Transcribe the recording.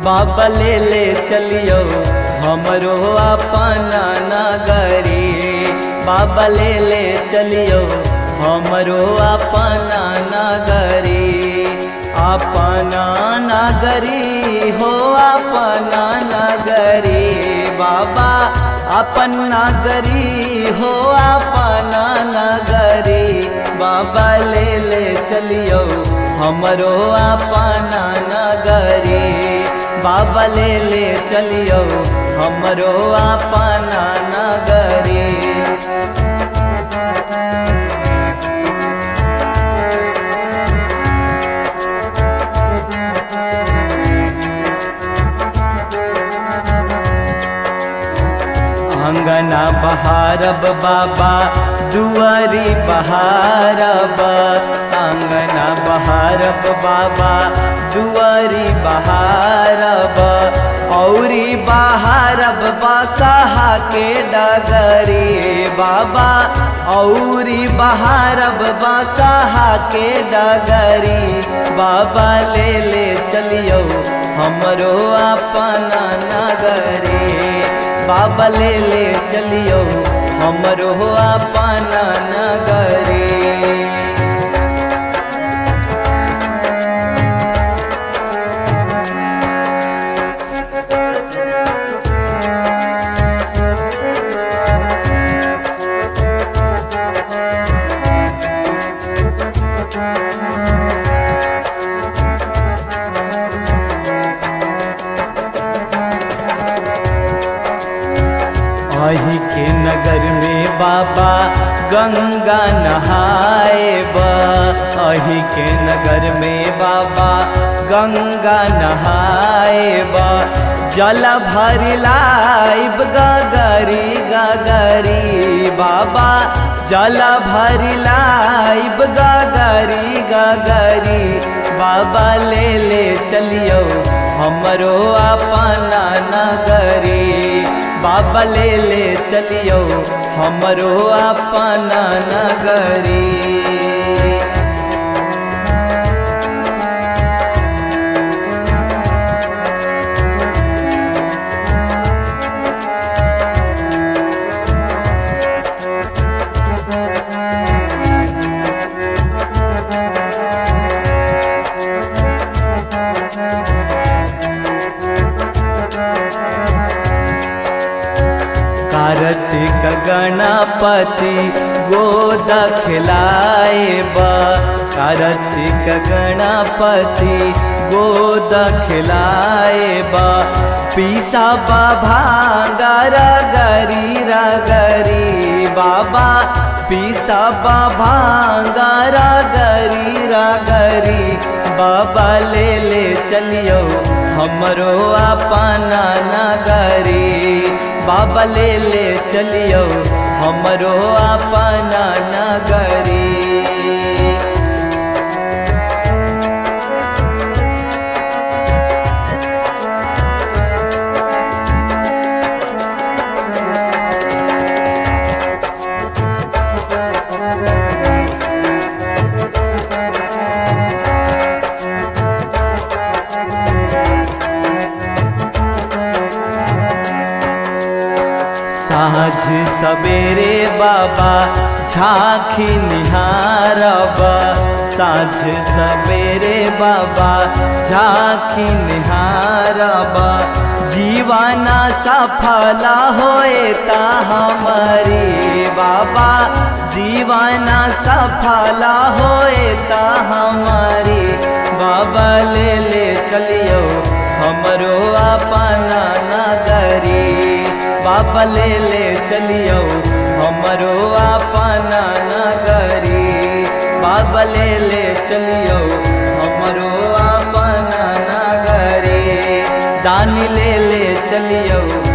बाबा ले चलियो हमरो अपना नगरी। बाबा ले चलियो हमरो अपना नगरी। अपना नगरी हो अपना नगरी, बाबा अपन नगरी हो अपना नगरी। बाबा ले चलियो हमरो अपना नगरी। बाबा ले चलियो हमरो अपना नगरी। अंगना बहारब बाबा दुआरी बहारब। अंगना बहारब बाबा दुआरी बहारब। औरी बहारब बसहा के डगरी। बाबा औरी बहारब बसहा के डगरी। बाबा ले चलियो हमरो अपना नगरी। बाबा ले चलियो हमरो अपना नगरी। अही के नगर में बाबा गंगा नहाएब। अही के नगर में बाबा गंगा नहाएब। जल भर लाइब गगरी गगरी। बाबा जल भर लाइब गगरी गगरी। बाबा ले चलियो हमरो अपना नगरी। बाबा ले चलियो हमरो अपना नगरी। कार्तिक गणपति गोद खिलाएब। कार्तिक गणपति गोद खिलाएब। पीसा भांगर गरी रगरी। बाबा पीसा भांगर गरी रगरी। बाबा ले चलियो हमरो अपना नगरी। बाबा ले चलियो हमरो अपना नगरी। साँझ सवेरे बाबा झांकी निहारब। साँझ सवेरे बाबा झांकी निहारब। जीवना सफल होए ता हमारी। बाबा जीवना सफल होए ता हमारी। बाबा ले चलियो हमरो अपना नगरी। बाबा ले चलियो हमरो अपना नगरी। बाबा ले चलियो हमरो अपना नगरी। दानी ले चलियो